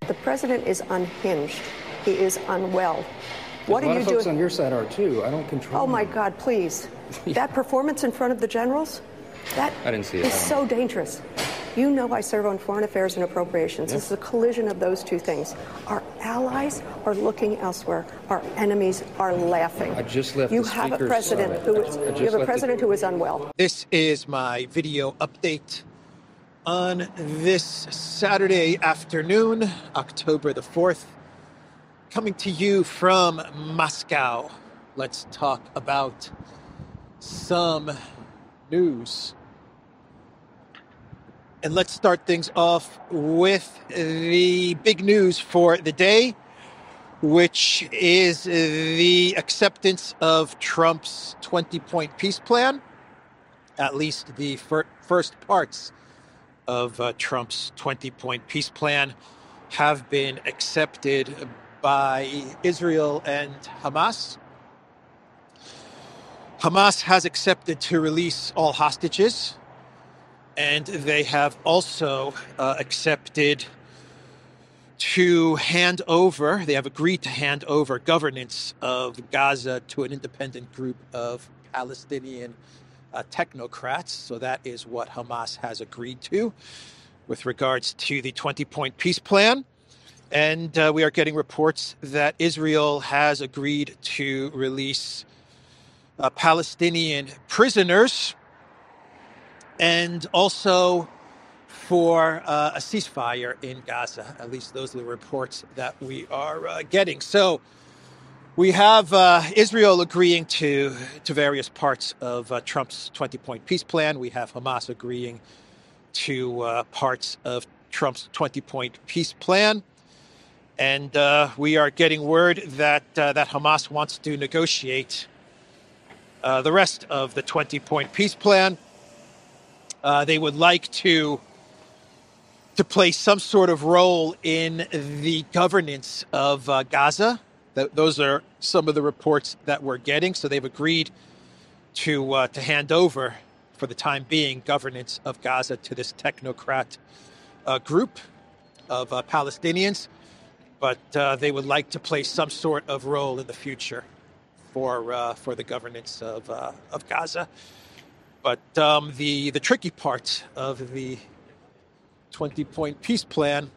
The president is unhinged. He is unwell. What are you doing? A lot of folks doing? On your side are too. I don't control. Oh my God, please! That performance in front of the generals, that I didn't see it. Is so dangerous. You know I serve on Foreign Affairs and Appropriations. This is a collision of those two things. Our allies are looking elsewhere. Our enemies are laughing. I just left you the have a speaker's president who is, you have a president who is unwell. This is my video update on this Saturday afternoon, October the 4th, coming to you from Moscow. Let's talk about some news. And let's start things off with the big news for the day, which is the acceptance of Trump's 20-point peace plan, at least the first parts of Trump's 20-point peace plan have been accepted by Israel and Hamas. Hamas has accepted to release all hostages, and they have also accepted to hand over, they have agreed to hand over governance of Gaza to an independent group of Palestinian technocrats. So that is what Hamas has agreed to with regards to the 20-point peace plan. And we are getting reports that Israel has agreed to release Palestinian prisoners, and also for a ceasefire in Gaza. At least those are the reports that we are getting. So we have Israel agreeing to various parts of Trump's 20-point peace plan. We have Hamas agreeing to parts of Trump's 20-point peace plan. And we are getting word that Hamas wants to negotiate the rest of the 20-point peace plan. They would like to play some sort of role in the governance of Gaza. Those are some of the reports that we're getting. So they've agreed to hand over, for the time being, governance of Gaza to this technocrat group of Palestinians. But they would like to play some sort of role in the future for the governance of Gaza. But the tricky part of the 20-point peace plan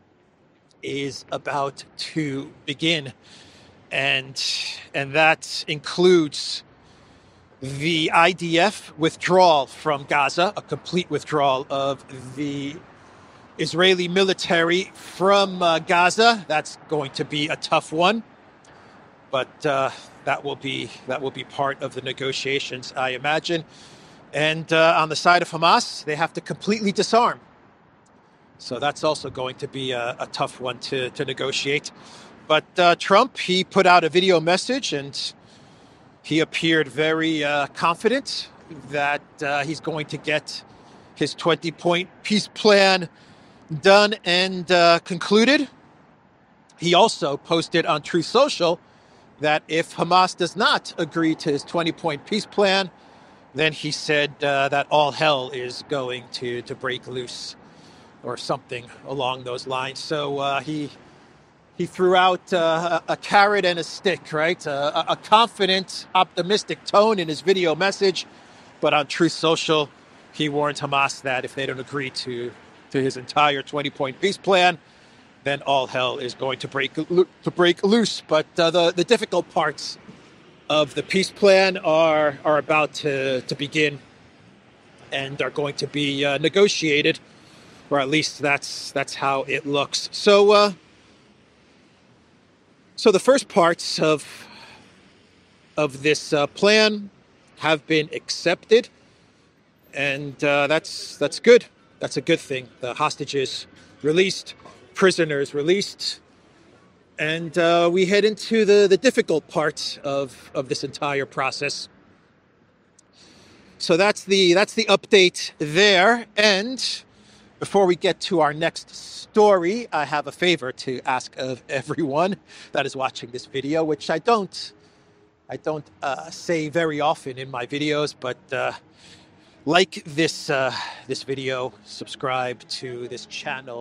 is about to begin, and that includes the IDF withdrawal from Gaza, a complete withdrawal of the Israeli military from Gaza. That's going to be a tough one, but that will be part of the negotiations, I imagine. And on the side of Hamas, they have to completely disarm. So that's also going to be a tough one to negotiate. But Trump, he put out a video message, and he appeared very confident that he's going to get his 20-point peace plan done and concluded. He also posted on Truth Social that if Hamas does not agree to his 20-point peace plan, then he said that all hell is going to break loose, or something along those lines. So he threw out a carrot and a stick, right? A confident, optimistic tone in his video message. But on Truth Social, he warned Hamas that if they don't agree to his entire 20-point peace plan, then all hell is going to break loose. But the difficult parts of the peace plan are about to begin and are going to be negotiated, or at least that's how it looks. So the first parts of this plan have been accepted, and that's good. That's a good thing. The hostages released, prisoners released, and we head into the difficult part of this entire process. So that's the update there. And before we get to our next story, I have a favor to ask of everyone that is watching this video, which I don't say very often in my videos, but like this video, subscribe to this channel,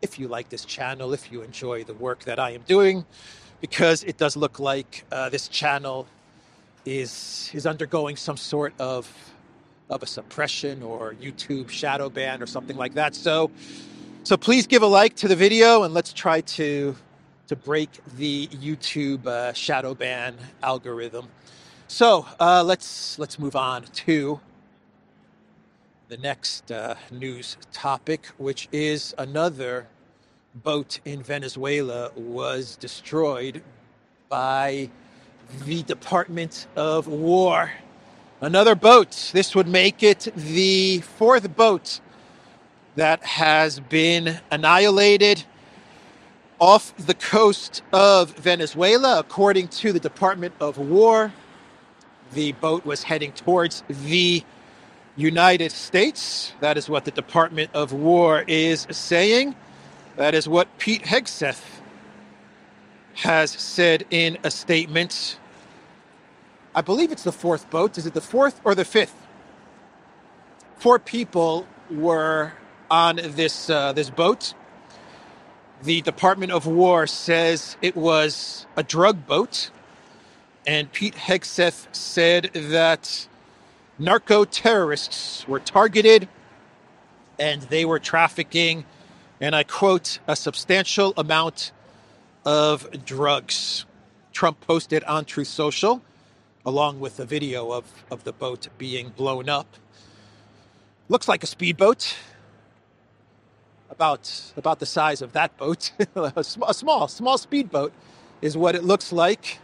if you like this channel, if you enjoy the work that I am doing, because it does look like this channel is undergoing some sort of a suppression or YouTube shadow ban or something like that. So please give a like to the video, and let's try to break the YouTube shadow ban algorithm. So let's move on to the next news topic, which is another boat in Venezuela was destroyed by the Department of War. Another boat. This would make it the fourth boat that has been annihilated off the coast of Venezuela. According to the Department of War, the boat was heading towards the United States. That is what the Department of War is saying. That is what Pete Hegseth has said in a statement. I believe it's the fourth boat. Is it the fourth or the fifth? 4 people were on this boat. The Department of War says it was a drug boat. And Pete Hegseth said that narco-terrorists were targeted and they were trafficking, and I quote, a substantial amount of drugs. Trump posted on Truth Social, along with a video of the boat being blown up. Looks like a speedboat, about the size of that boat. A small speedboat is what it looks like.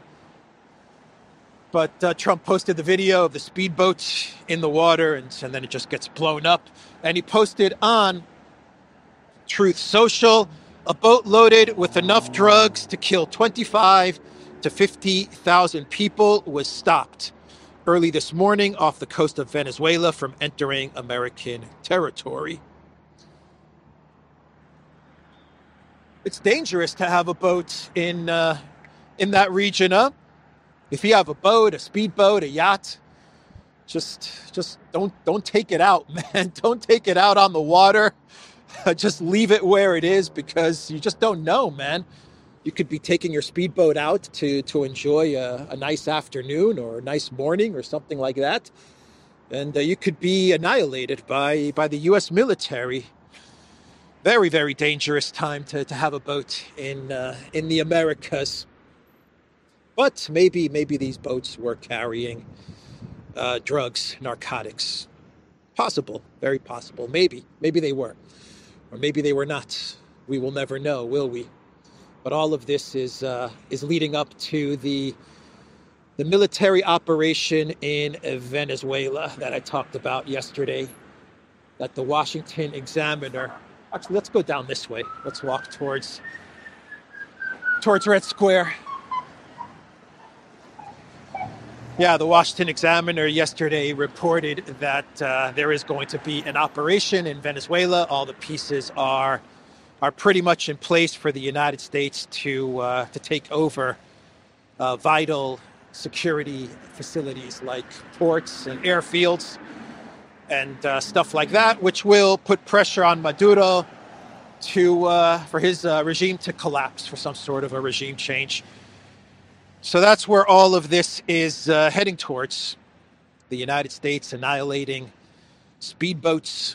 But Trump posted the video of the speedboat in the water, and then it just gets blown up. And he posted on Truth Social, a boat loaded with enough drugs to kill 25 to 50,000 people was stopped early this morning off the coast of Venezuela from entering American territory. It's dangerous to have a boat in that region, huh? If you have a boat, a speedboat, a yacht, just don't take it out, man. Don't take it out on the water. Just leave it where it is, because you just don't know, man. You could be taking your speedboat out to enjoy a nice afternoon or a nice morning or something like that, and you could be annihilated by the U.S. military. Very, very dangerous time to have a boat in the Americas. But maybe these boats were carrying drugs, narcotics. Possible, very possible. Maybe they were, or maybe they were not. We will never know, will we? But all of this is leading up to the military operation in Venezuela that I talked about yesterday. That the Washington Examiner. Actually, let's go down this way. Let's walk towards Red Square. Yeah, the Washington Examiner yesterday reported that there is going to be an operation in Venezuela. All the pieces are pretty much in place for the United States to take over vital security facilities like ports and airfields and stuff like that, which will put pressure on Maduro for his regime to collapse, for some sort of a regime change. So that's where all of this is heading towards. The United States annihilating speedboats.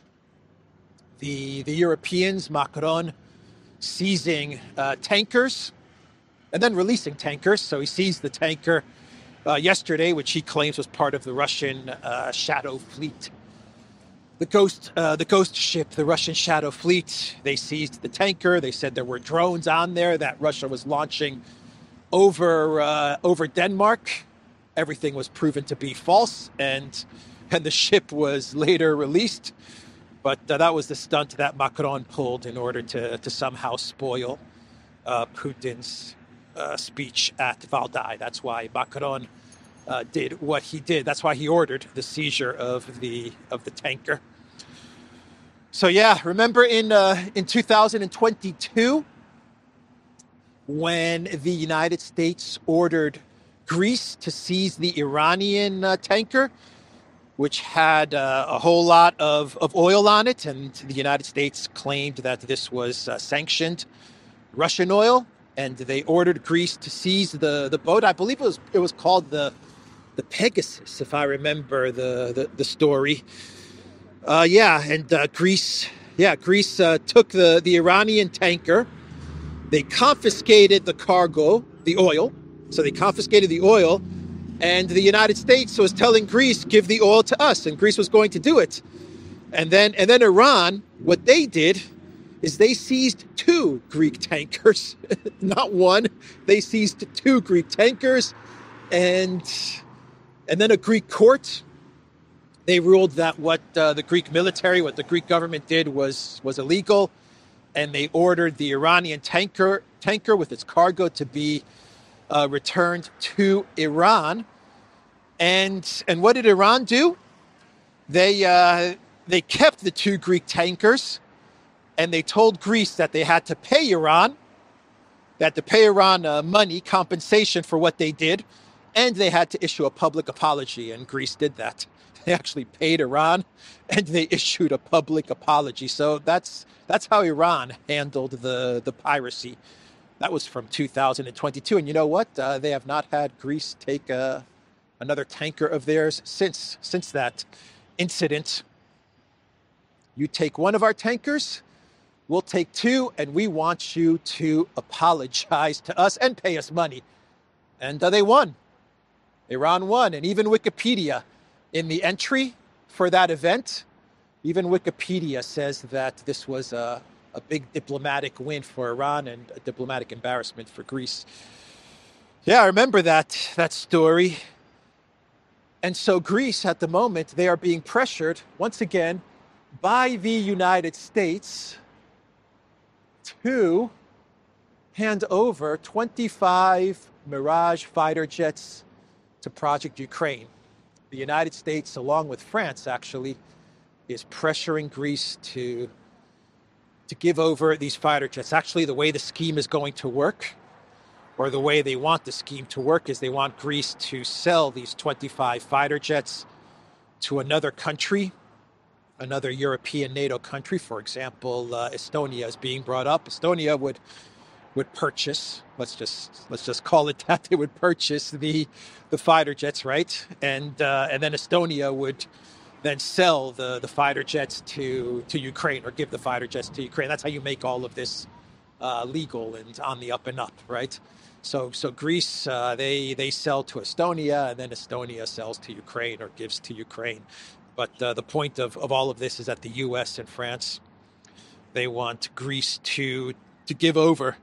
The Europeans, Macron, seizing tankers and then releasing tankers. So he seized the tanker yesterday, which he claims was part of the Russian Shadow Fleet. The ghost ship, the Russian Shadow Fleet, they seized the tanker. They said there were drones on there that Russia was launching over Denmark. Everything was proven to be false, and the ship was later released. But that was the stunt that Macron pulled in order to somehow spoil Putin's speech at Valdai. That's why Macron did what he did. That's why he ordered the seizure of the tanker. So yeah, remember in 2022 when the United States ordered Greece to seize the Iranian tanker, which had a whole lot of oil on it, and the United States claimed that this was sanctioned Russian oil, and they ordered Greece to seize the boat. I believe it was called the Pegasus, if I remember the story. Greece took the Iranian tanker. They confiscated the cargo, the oil. So they confiscated the oil, and the United States was telling Greece, give the oil to us, and Greece was going to do it. And then Iran, what they did is they seized 2 Greek tankers, not one. They seized 2 Greek tankers, and then a Greek court, they ruled that what the Greek military, what the Greek government did was illegal, and they ordered the Iranian tanker with its cargo to be returned to Iran. And what did Iran do? They kept the 2 Greek tankers, and they told Greece that they had to pay Iran, money, compensation for what they did, and they had to issue a public apology, and Greece did that. They actually paid Iran, and they issued a public apology. So that's how Iran handled the piracy. That was from 2022. And you know what? They have not had Greece take another tanker of theirs since that incident. You take one of our tankers, we'll take 2, and we want you to apologize to us and pay us money. And they won. Iran won. And even Wikipedia, in the entry for that event, even Wikipedia says that this was a big diplomatic win for Iran and a diplomatic embarrassment for Greece. Yeah, I remember that story. And so Greece, at the moment, they are being pressured, once again, by the United States to hand over 25 Mirage fighter jets to Project Ukraine. The United States, along with France, actually, is pressuring Greece to give over these fighter jets. Actually, the way the scheme is going to work, or the way they want the scheme to work, is they want Greece to sell these 25 fighter jets to another country, another European NATO country. For example, Estonia is being brought up. Estonia would purchase, let's just call it that, they would purchase the fighter jets, right? And then Estonia would then sell the fighter jets to Ukraine, or give the fighter jets to Ukraine. That's how you make all of this legal and on the up and up, right? So Greece, they sell to Estonia, and then Estonia sells to Ukraine, or gives to Ukraine. But the point of all of this is that the U.S. and France, they want Greece to give over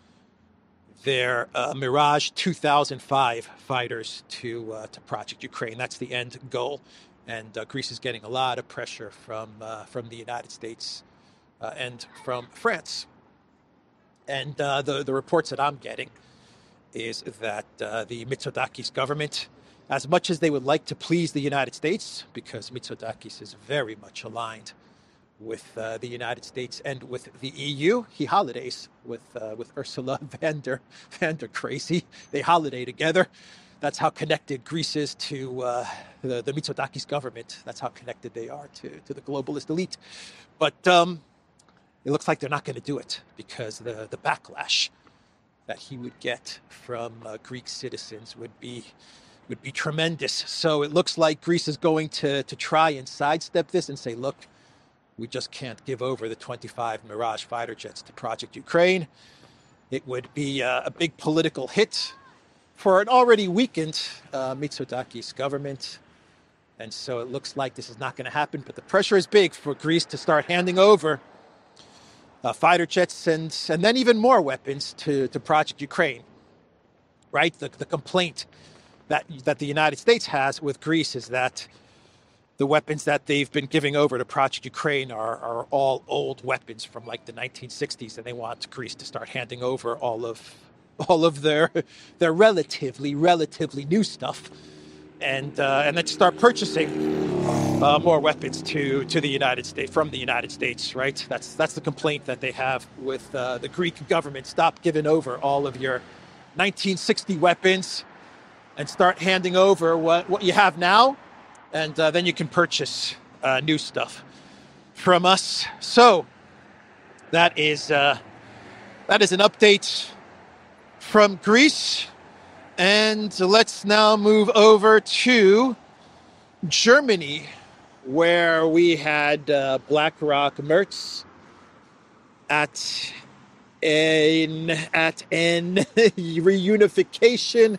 their Mirage 2005 fighters to Project Ukraine. That's the end goal. And Greece is getting a lot of pressure from the United States and from France. And the reports that I'm getting is that the Mitsotakis government, as much as they would like to please the United States, because Mitsotakis is very much aligned with the United States and with the EU, he holidays with Ursula von der Crazy. They holiday together. That's how connected Greece is to the Mitsotakis government. That's how connected they are to the globalist elite. But it looks like they're not going to do it, because the backlash that he would get from Greek citizens would be tremendous. So it looks like Greece is going to try and sidestep this and say, look, we just can't give over the 25 Mirage fighter jets to Project Ukraine. It would be a big political hit for an already weakened Mitsotakis government. And so it looks like this is not going to happen. But the pressure is big for Greece to start handing over fighter jets and then even more weapons to Project Ukraine. Right? The complaint that the United States has with Greece is that the weapons that they've been giving over to Project Ukraine are all old weapons from like the 1960s, and they want Greece to start handing over all of their relatively new stuff, and then start purchasing more weapons to the United States, from the United States, right? That's the complaint that they have with the Greek government. Stop giving over all of your 1960 weapons and start handing over what you have now. and then you can purchase new stuff from us. So that is an update from Greece. And let's now move over to Germany, where we had BlackRock Merz at an reunification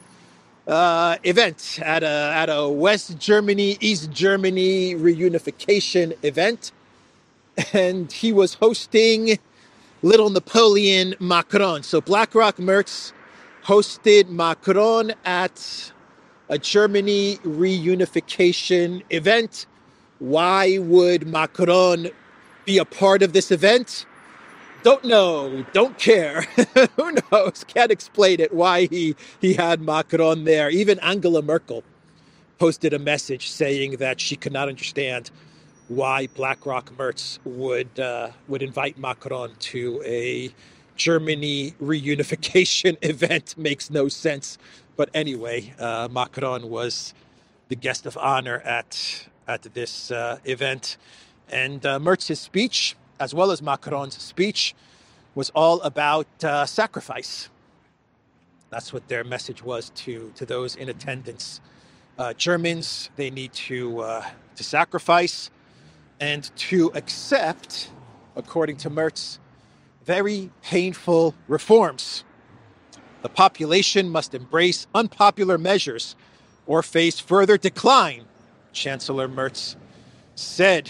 event, at a West Germany, East Germany reunification event. And he was hosting little Napoleon Macron. So BlackRock Merz hosted Macron at a Germany reunification event. Why would Macron be a part of this event? Don't know, don't care. Who knows? Can't explain it, why he had Macron there. Even Angela Merkel posted a message saying that she could not understand why BlackRock Merz would invite Macron to a Germany reunification event. Makes no sense. But anyway, Macron was the guest of honor at this event. And Merz's speech, as well as Macron's speech, was all about sacrifice. That's what their message was to those in attendance. Germans, they need to sacrifice and to accept, according to Merz, very painful reforms. The population must embrace unpopular measures or face further decline, Chancellor Merz said.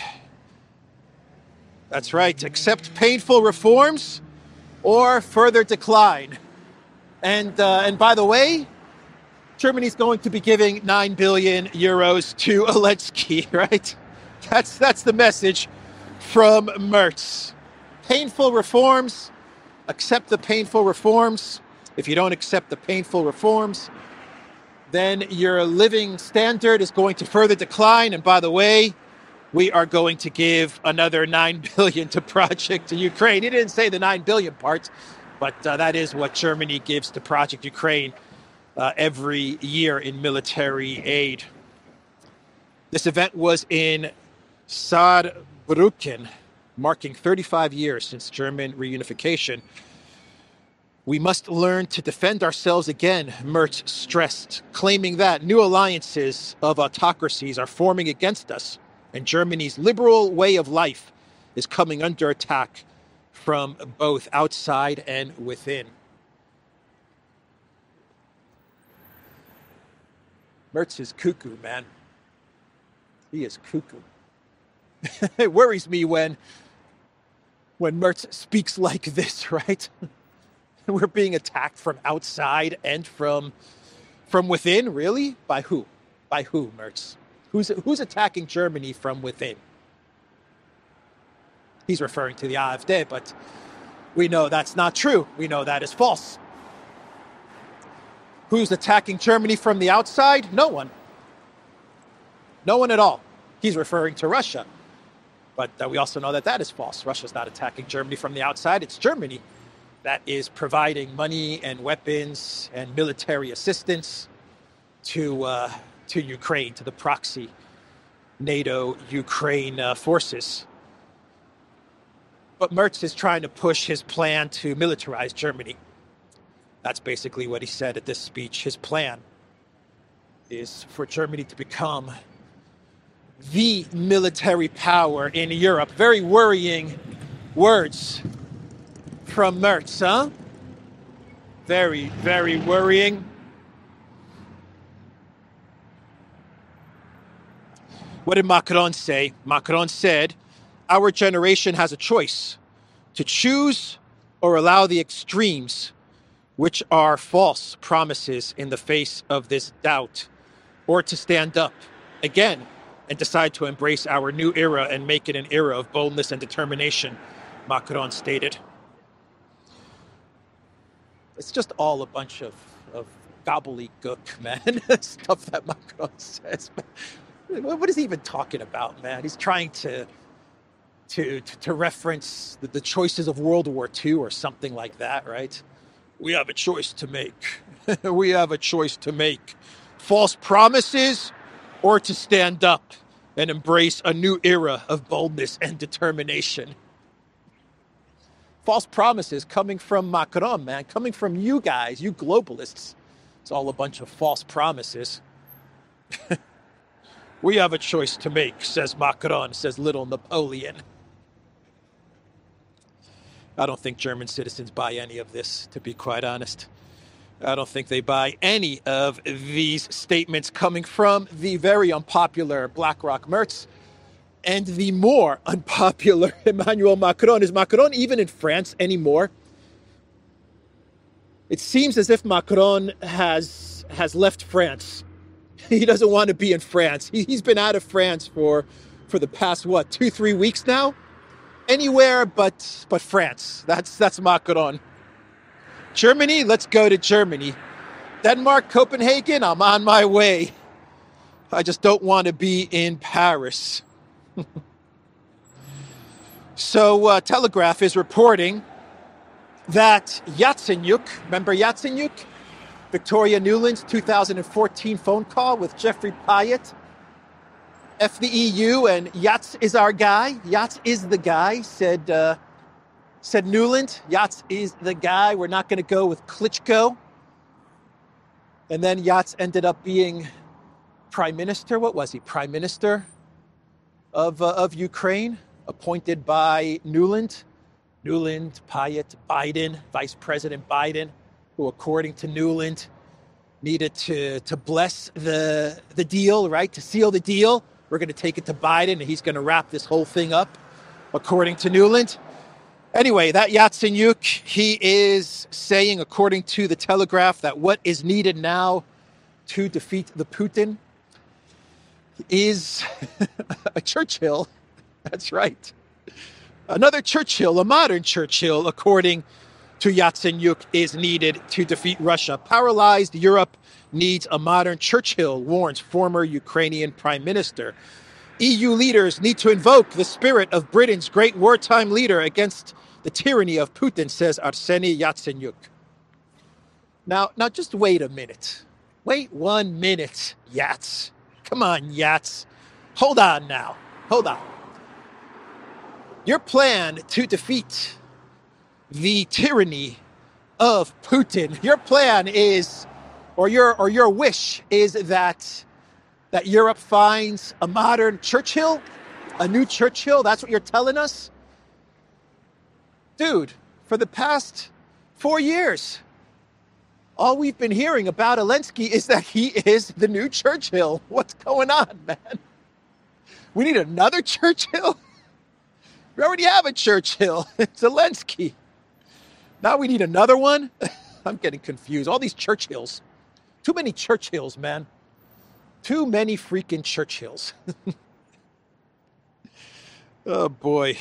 That's right, accept painful reforms or further decline. And by the way, Germany's going to be giving 9 billion euros to Zelensky, right? That's the message from Merz. Painful reforms, accept the painful reforms. If you don't accept the painful reforms, then your living standard is going to further decline. And by the way, we are going to give another 9 billion to Project Ukraine. He didn't say the 9 billion part, but that is what Germany gives to Project Ukraine every year in military aid. This event was in Saarbrücken, marking 35 years since German reunification. We must learn to defend ourselves again, Merz stressed, claiming that new alliances of autocracies are forming against us, and Germany's liberal way of life is coming under attack from both outside and within. Merz is cuckoo, man. He is cuckoo. It worries me when Merz speaks like this, right? We're being attacked from outside and from within, really? By who? By who, Merz? Who's attacking Germany from within? He's referring to the AfD, but we know that's not true. We know that is false. Who's attacking Germany from the outside? No one. No one at all. He's referring to Russia. But we also know that is false. Russia's not attacking Germany from the outside. It's Germany that is providing money and weapons and military assistance to Ukraine, to the proxy NATO Ukraine forces. But Merz is trying to push his plan to militarize Germany. That's basically what he said at this speech. His plan is for Germany to become the military power in Europe. Very worrying words from Merz, huh? Very, very worrying. What did Macron say? Macron said, our generation has a choice to choose or allow the extremes, which are false promises in the face of this doubt, or to stand up again and decide to embrace our new era and make it an era of boldness and determination, Macron stated. It's just all a bunch of gobbledygook, man. Stuff that Macron says. What is he even talking about, man? He's trying to reference the choices of World War II or something like that, right? We have a choice to make. We have a choice to make. False promises or to stand up and embrace a new era of boldness and determination. False promises coming from Macron, man, coming from you guys, you globalists. It's all a bunch of false promises. We have a choice to make, says Macron, says little Napoleon. I don't think German citizens buy any of this, to be quite honest. I don't think they buy any of these statements coming from the very unpopular BlackRock Merz and the more unpopular Emmanuel Macron. Is Macron even in France anymore? It seems as if Macron has left France. He doesn't want to be in France. He's been out of France for the past, 2-3 weeks now? Anywhere but France. That's Macron. Germany, let's go to Germany. Denmark, Copenhagen, I'm on my way. I just don't want to be in Paris. So Telegraph is reporting that Yatsenyuk, remember Yatsenyuk? Victoria Nuland's 2014 phone call with Jeffrey Pyatt. F the EU and Yats is our guy. Yats is the guy, said Nuland. Yats is the guy. We're not going to go with Klitschko. And then Yats ended up being prime minister. What was he? Prime minister of Ukraine, appointed by Nuland. Nuland, Pyatt, Biden, Vice President Biden, who, according to Nuland, needed to bless the deal, right? To seal the deal. We're going to take it to Biden, and he's going to wrap this whole thing up, according to Nuland. Anyway, that Yatsenyuk, he is saying, according to the Telegraph, that what is needed now to defeat the Putin is a Churchill. That's right. Another Churchill, a modern Churchill, according to Yatsenyuk, is needed to defeat Russia. Paralyzed Europe needs a modern Churchill, warns former Ukrainian prime minister. EU leaders need to invoke the spirit of Britain's great wartime leader against the tyranny of Putin, says Arseny Yatsenyuk. Now just wait a minute. Wait 1 minute, Yats. Come on, Yats. Hold on now. Hold on. Your plan to defeat the tyranny of Putin, your plan is, or your wish is that Europe finds a modern Churchill, a new Churchill. That's what you're telling us? Dude, for the past 4 years, all we've been hearing about Zelensky is that he is the new Churchill. What's going on, man? We need another Churchill? We already have a Churchill. It's Zelensky. Now we need another one? I'm getting confused. All these Churchills. Too many Churchills, man. Too many freaking Churchills. Oh, boy.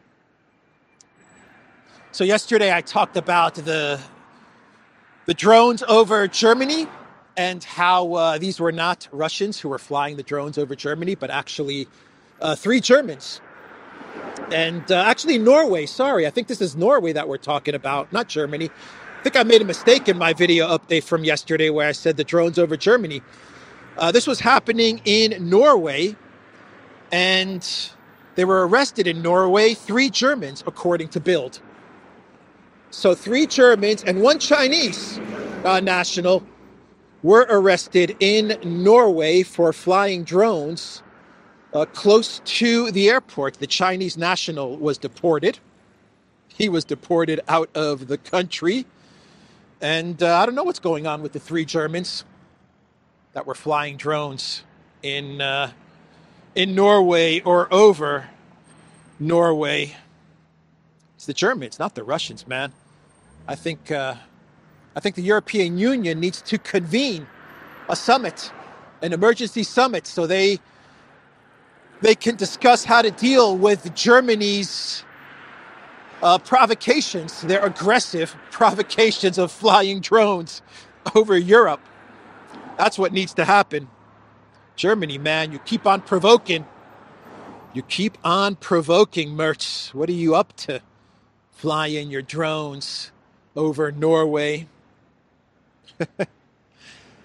So yesterday I talked about the drones over Germany and how these were not Russians who were flying the drones over Germany, but actually 3 Germans. And actually Norway, sorry. I think this is Norway that we're talking about, not Germany. I think I made a mistake in my video update from yesterday where I said the drones over Germany. This was happening in Norway, and they were arrested in Norway, 3 Germans, according to Bild. So 3 Germans and 1 Chinese national were arrested in Norway for flying drones close to the airport. The Chinese national was deported. He was deported out of the country. And I don't know what's going on with the 3 Germans that were flying drones in Norway or over Norway. It's the Germans, not the Russians, man. I think the European Union needs to convene a summit, an emergency summit, so they can discuss how to deal with Germany's provocations, their aggressive provocations of flying drones over Europe. That's what needs to happen. Germany, man, you keep on provoking. You keep on provoking, Merz. What are you up to? Flying your drones over Norway.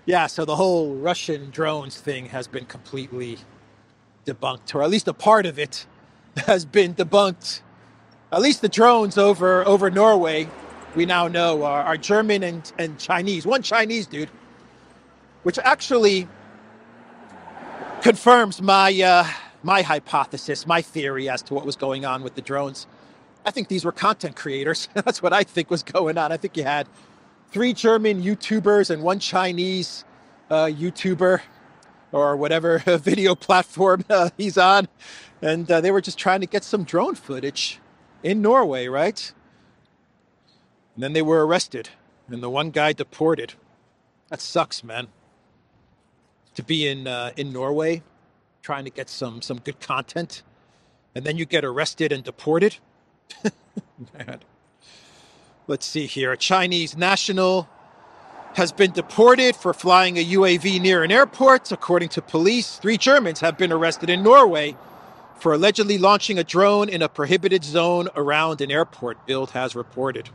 Yeah, so the whole Russian drones thing has been completely debunked, or at least a part of it has been debunked. At least the drones over Norway, we now know, are German and Chinese. One Chinese dude, which actually confirms my hypothesis, my theory as to what was going on with the drones. I think these were content creators. That's what I think was going on. I think you had 3 German YouTubers and 1 Chinese YouTuber, or whatever video platform he's on. And they were just trying to get some drone footage in Norway, right? And then they were arrested, and the one guy deported. That sucks, man. To be in Norway, trying to get some good content, and then you get arrested and deported. Man. Let's see here. A Chinese national has been deported for flying a UAV near an airport. According to police, 3 Germans have been arrested in Norway for allegedly launching a drone in a prohibited zone around an airport, Bild has reported.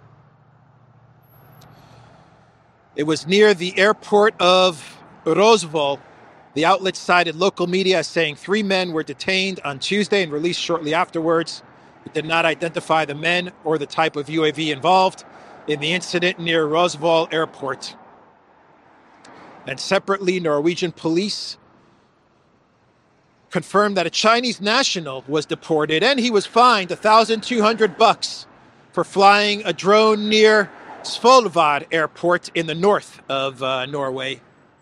It was near the airport of Rosvoll. The outlet cited local media as saying 3 men were detained on Tuesday and released shortly afterwards. It did not identify the men or the type of UAV involved in the incident near Rosvoll Airport. And separately, Norwegian police confirmed that a Chinese national was deported, and he was fined $1,200 for flying a drone near Svolvær Airport in the north of Norway.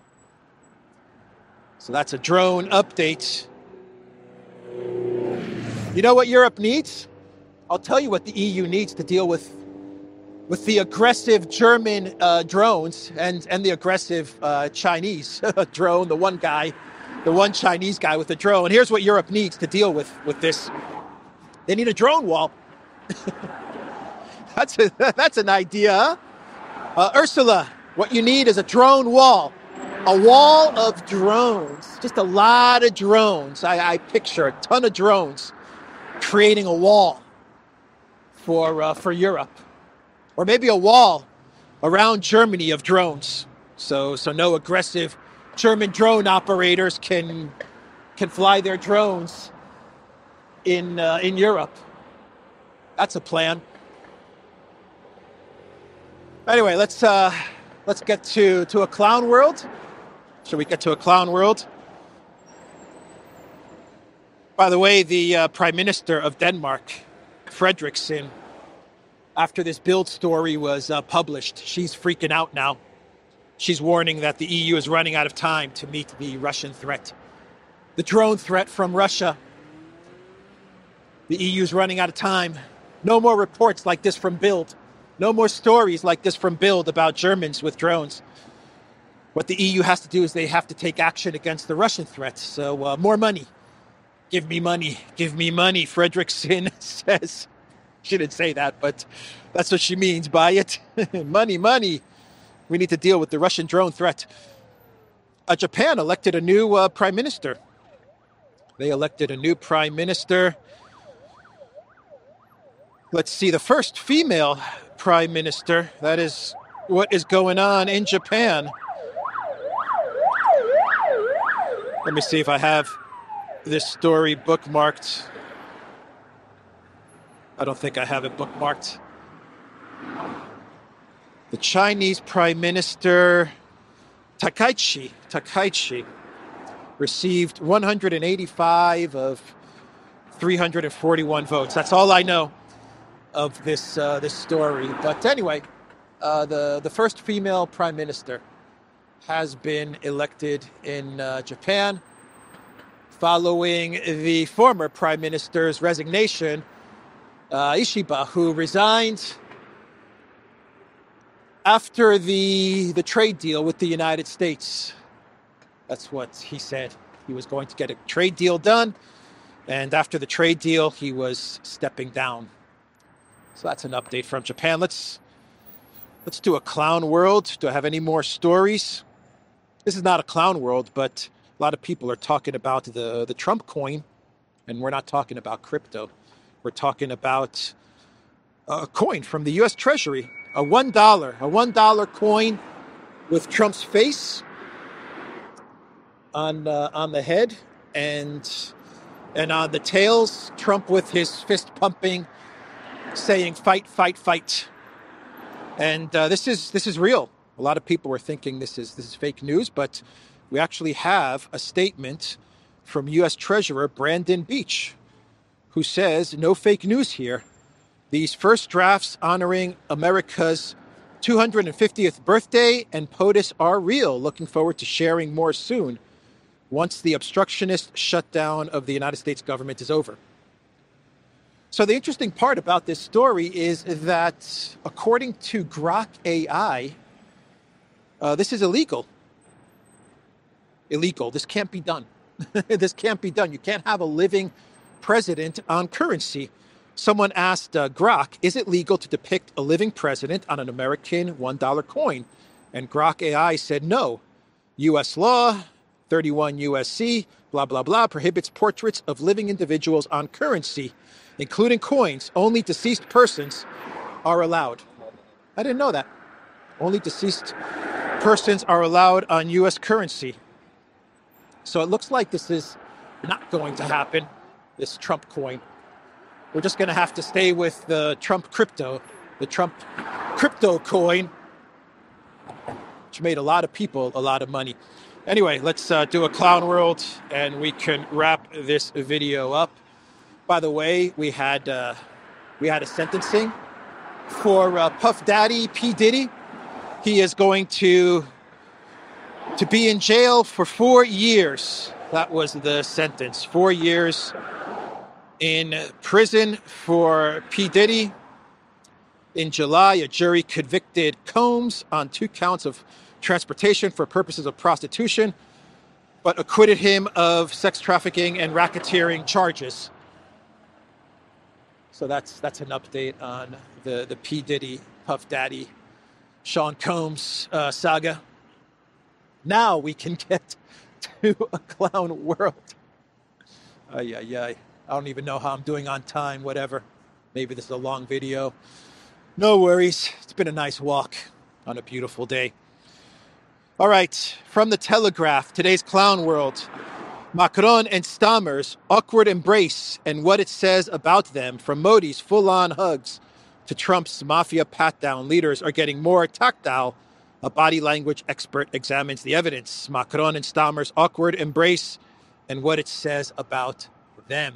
So that's a drone update. You know what Europe needs? I'll tell you what the EU needs to deal with the aggressive German drones and the aggressive Chinese drone, the one Chinese guy with the drone. Here's what Europe needs to deal with this. They need a drone wall. That's an idea. Ursula, what you need is a drone wall. A wall of drones. Just a lot of drones. I picture a ton of drones creating a wall for Europe. Or maybe a wall around Germany of drones. So no aggressive German drone operators can fly their drones in Europe. That's a plan. Anyway, let's get to a clown world. Should we get to a clown world? By the way, the Prime Minister of Denmark, Frederiksen, after this Bild story was published, she's freaking out now. She's warning that the EU is running out of time to meet the Russian threat. The drone threat from Russia. The EU is running out of time. No more reports like this from Bild. No more stories like this from Bild about Germans with drones. What the EU has to do is they have to take action against the Russian threat. So more money. Give me money. Give me money, Frederiksen says. She didn't say that, but that's what she means by it. Money, money. We need to deal with the Russian drone threat. Japan elected a new prime minister. They elected a new prime minister. Let's see, the first female prime minister. That is what is going on in Japan. Let me see if I have this story bookmarked. I don't think I have it bookmarked. The Chinese Prime Minister Takaichi received 185 of 341 votes. That's all I know of this story. But anyway, the first female Prime Minister has been elected in Japan following the former Prime Minister's resignation, Ishiba, who resigned after the trade deal with the United States. That's what he said. He was going to get a trade deal done, and after the trade deal, he was stepping down. So that's an update from Japan. Let's do a clown world. Do I have any more stories? This is not a clown world, but a lot of people are talking about the Trump coin, and we're not talking about crypto. We're talking about a coin from the U.S. Treasury, a $1 coin with Trump's face on the head, and on the tails, Trump with his fist pumping, saying "fight, fight, fight." And this is real. A lot of people were thinking this is fake news, but we actually have a statement from U.S. Treasurer Brandon Beach, who says, "No fake news here. These first drafts honoring America's 250th birthday and POTUS are real. Looking forward to sharing more soon once the obstructionist shutdown of the United States government is over." So the interesting part about this story is that according to Grok AI, this is illegal. Illegal. This can't be done. This can't be done. You can't have a living president on currency. Someone asked Grok, is it legal to depict a living president on an American $1 coin? And Grok AI said no. U.S. law, 31 U.S.C., blah, blah, blah, prohibits portraits of living individuals on currency, including coins. Only deceased persons are allowed. I didn't know that. Only deceased persons are allowed on U.S. currency. So it looks like this is not going to happen, this Trump coin. We're just going to have to stay with the Trump crypto coin, which made a lot of people a lot of money. Anyway, let's do a clown world, and we can wrap this video up. By the way, we had a sentencing for Puff Daddy P. Diddy. He is going to be in jail for 4 years. That was the sentence. 4 years in prison for P. Diddy. In July, a jury convicted Combs on 2 counts of transportation for purposes of prostitution, but acquitted him of sex trafficking and racketeering charges. So that's an update on the P. Diddy, Puff Daddy, Sean Combs saga. Now we can get to a clown world. I don't even know how I'm doing on time, whatever. Maybe this is a long video. No worries. It's been a nice walk on a beautiful day. All right, from the Telegraph, today's clown world. Macron and Stammer's awkward embrace and what it says about them, from Modi's full-on hugs to Trump's mafia pat-down. Leaders are getting more tactile. A body language expert examines the evidence. Macron and Stammer's awkward embrace and what it says about them.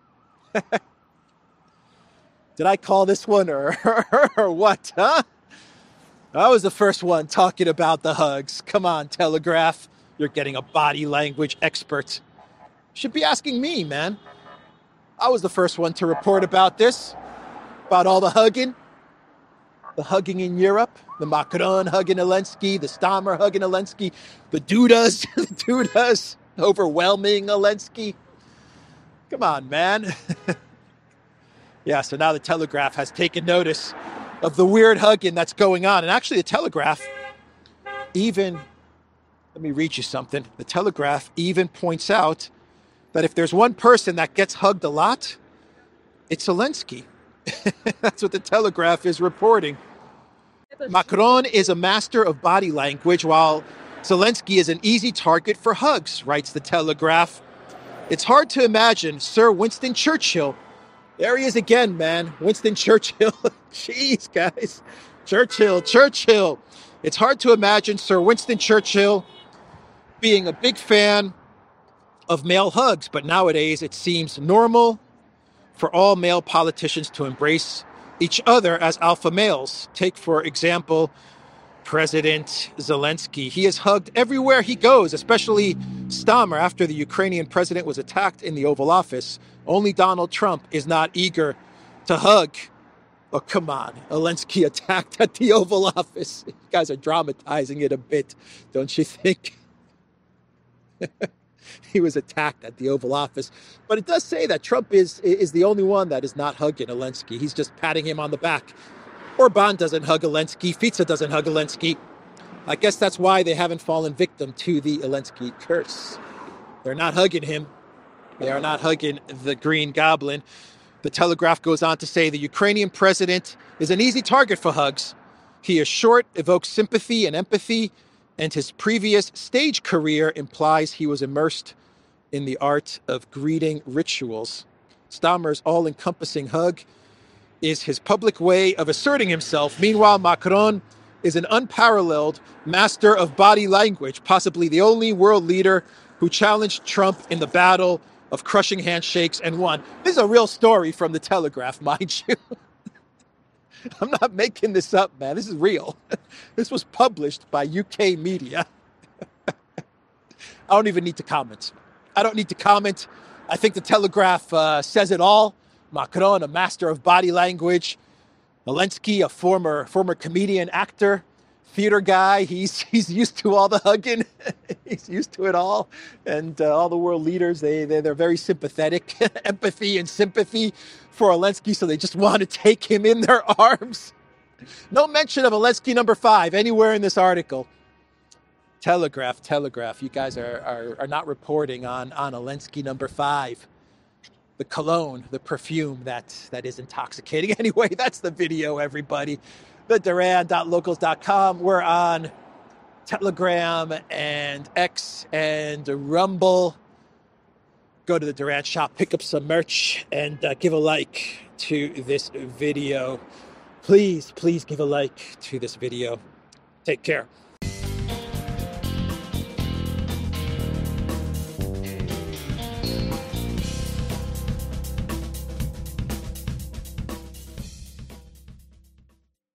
Did I call this one or what, huh? I was the first one talking about the hugs. Come on, Telegraph. You're getting a body language expert. Should be asking me, man. I was the first one to report about this, about all the hugging. The hugging in Europe, the Macron hugging Zelensky, the Stammer hugging Zelensky, the Dudas overwhelming Zelensky. Come on, man. Yeah, so now the Telegraph has taken notice of the weird hugging that's going on. And actually, the Telegraph even, let me read you something. The Telegraph even points out that if there's one person that gets hugged a lot, it's Zelensky. That's what the Telegraph is reporting. Macron is a master of body language, while Zelensky is an easy target for hugs, writes the Telegraph. It's hard to imagine Sir Winston Churchill. There he is again, man. Winston Churchill. Jeez, guys. Churchill. It's hard to imagine Sir Winston Churchill being a big fan of male hugs, but nowadays it seems normal for all male politicians to embrace each other as alpha males. Take, for example, President Zelensky. He is hugged everywhere he goes, especially Stammer after the Ukrainian president was attacked in the Oval Office. Only Donald Trump is not eager to hug. Oh, come on. Zelensky attacked at the Oval Office. You guys are dramatizing it a bit, don't you think? He was attacked at the Oval Office. But it does say that Trump is the only one that is not hugging Zelensky. He's just patting him on the back. Orban doesn't hug Zelensky. Fico doesn't hug Zelensky. I guess that's why they haven't fallen victim to the Zelensky curse. They're not hugging him. They are not hugging the Green Goblin. The Telegraph goes on to say the Ukrainian president is an easy target for hugs. He is short, evokes sympathy and empathy, and his previous stage career implies he was immersed in the art of greeting rituals. Stammer's all-encompassing hug is his public way of asserting himself. Meanwhile, Macron is an unparalleled master of body language, possibly the only world leader who challenged Trump in the battle of crushing handshakes and won. This is a real story from The Telegraph, mind you. I'm not making this up, man. This is real. This was published by UK media. I don't even need to comment. I don't need to comment. I think The Telegraph says it all. Macron, a master of body language. Zelensky, a former comedian, actor, theater guy. He's used to all the hugging. He's used to it all. And all the world leaders, they're very sympathetic. Empathy and sympathy for Zelensky, so they just want to take him in their arms. No mention of Zelensky number 5 anywhere in this article. Telegraph. You guys are not reporting on Zelensky number 5. The cologne, the perfume that is intoxicating. Anyway, that's the video, everybody. The Duran.locals.com. We're on Telegram and X and Rumble. Go to the Duran shop, pick up some merch, and give a like to this video. Please give a like to this video. Take care.